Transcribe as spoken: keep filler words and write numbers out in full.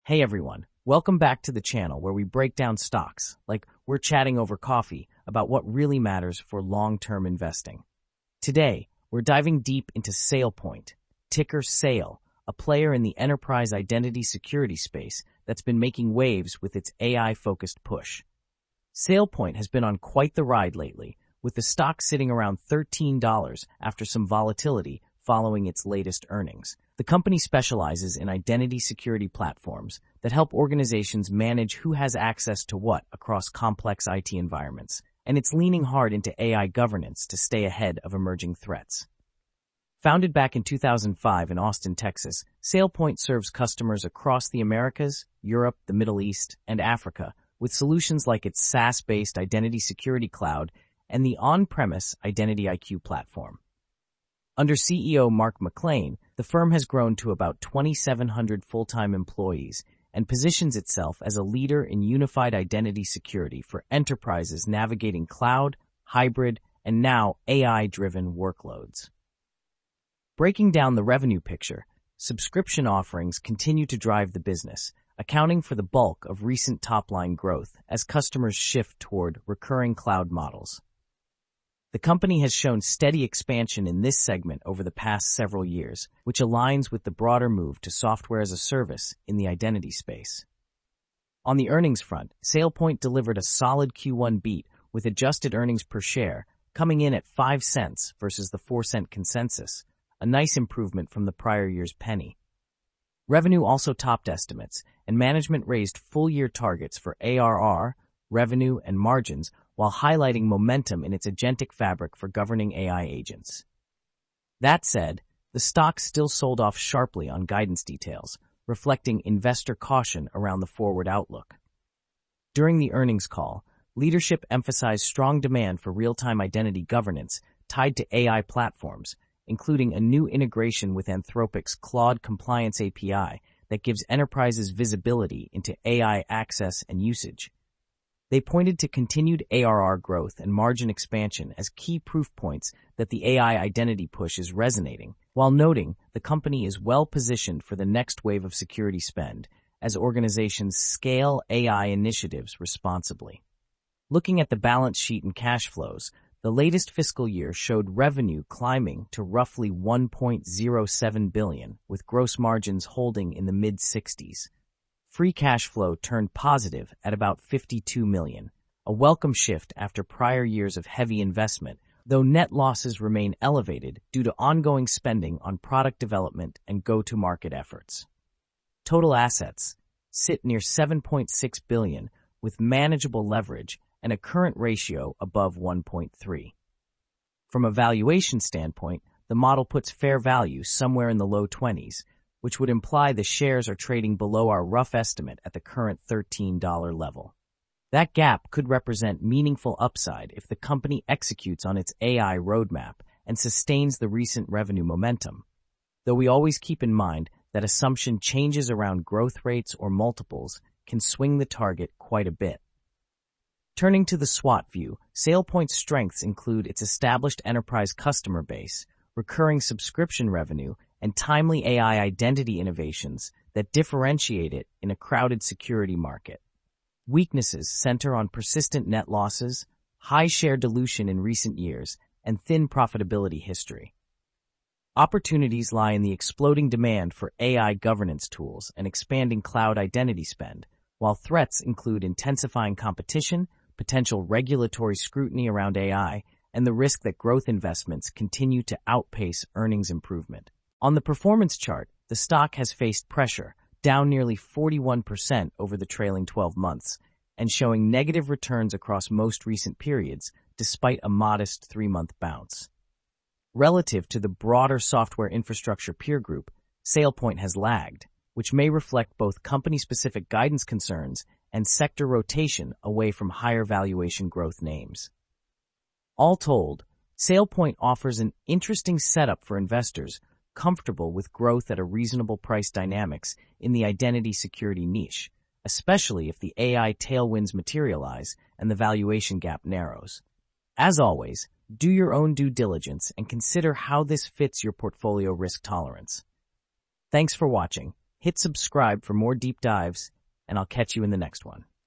Hey everyone, welcome back to the channel where we break down stocks like we're chatting over coffee about what really matters for long-term investing. Today, we're diving deep into SailPoint, ticker SAIL, a player in the enterprise identity security space that's been making waves with its A I-focused push. SailPoint has been on quite the ride lately, with the stock sitting around thirteen dollars after some volatility following its latest earnings. The company specializes in identity security platforms that help organizations manage who has access to what across complex I T environments, and it's leaning hard into A I governance to stay ahead of emerging threats. Founded back in two thousand five in Austin, Texas, SailPoint serves customers across the Americas, Europe, the Middle East, and Africa with solutions like its SaaS-based Identity Security Cloud and the on-premise Identity I Q platform. Under C E O Mark McClain, the firm has grown to about twenty-seven hundred full-time employees and positions itself as a leader in unified identity security for enterprises navigating cloud, hybrid, and now A I-driven workloads. Breaking down the revenue picture, subscription offerings continue to drive the business, accounting for the bulk of recent top-line growth as customers shift toward recurring cloud models. The company has shown steady expansion in this segment over the past several years, which aligns with the broader move to software as a service in the identity space. On the earnings front, SailPoint delivered a solid Q one beat with adjusted earnings per share coming in at five cents versus the four cent consensus, a nice improvement from the prior year's penny. Revenue also topped estimates, and management raised full-year targets for A R R, revenue, and margins while highlighting momentum in its agentic fabric for governing A I agents. That said, the stock still sold off sharply on guidance details, reflecting investor caution around the forward outlook. During the earnings call, leadership emphasized strong demand for real-time identity governance tied to A I platforms, including a new integration with Anthropic's Claude Compliance A P I that gives enterprises visibility into A I access and usage. They pointed to continued A R R growth and margin expansion as key proof points that the A I identity push is resonating, while noting the company is well positioned for the next wave of security spend as organizations scale A I initiatives responsibly. Looking at the balance sheet and cash flows, the latest fiscal year showed revenue climbing to roughly one point zero seven billion dollars, with gross margins holding in the mid-sixties. Free cash flow turned positive at about fifty-two million dollars, a welcome shift after prior years of heavy investment, though net losses remain elevated due to ongoing spending on product development and go-to-market efforts. Total assets sit near seven point six billion dollars with manageable leverage and a current ratio above one point three. From a valuation standpoint, the model puts fair value somewhere in the low twenties, which would imply the shares are trading below our rough estimate at the current thirteen dollar level. That gap could represent meaningful upside if the company executes on its A I roadmap and sustains the recent revenue momentum, though we always keep in mind that assumption changes around growth rates or multiples can swing the target quite a bit. Turning to the SWOT view, SailPoint's strengths include its established enterprise customer base, recurring subscription revenue, and timely A I identity innovations that differentiate it in a crowded security market. Weaknesses center on persistent net losses, high share dilution in recent years, and thin profitability history. Opportunities lie in the exploding demand for A I governance tools and expanding cloud identity spend, while threats include intensifying competition, potential regulatory scrutiny around A I, and the risk that growth investments continue to outpace earnings improvement. On the performance chart, the stock has faced pressure, down nearly forty-one percent over the trailing twelve months, and showing negative returns across most recent periods, despite a modest three-month bounce. Relative to the broader software infrastructure peer group, SailPoint has lagged, which may reflect both company-specific guidance concerns and sector rotation away from higher valuation growth names. All told, SailPoint offers an interesting setup for investors comfortable with growth at a reasonable price dynamics in the identity security niche, especially if the A I tailwinds materialize and the valuation gap narrows. As always, do your own due diligence and consider how this fits your portfolio risk tolerance. Thanks for watching. hit subscribe for more deep dives, and I'll catch you in the next one.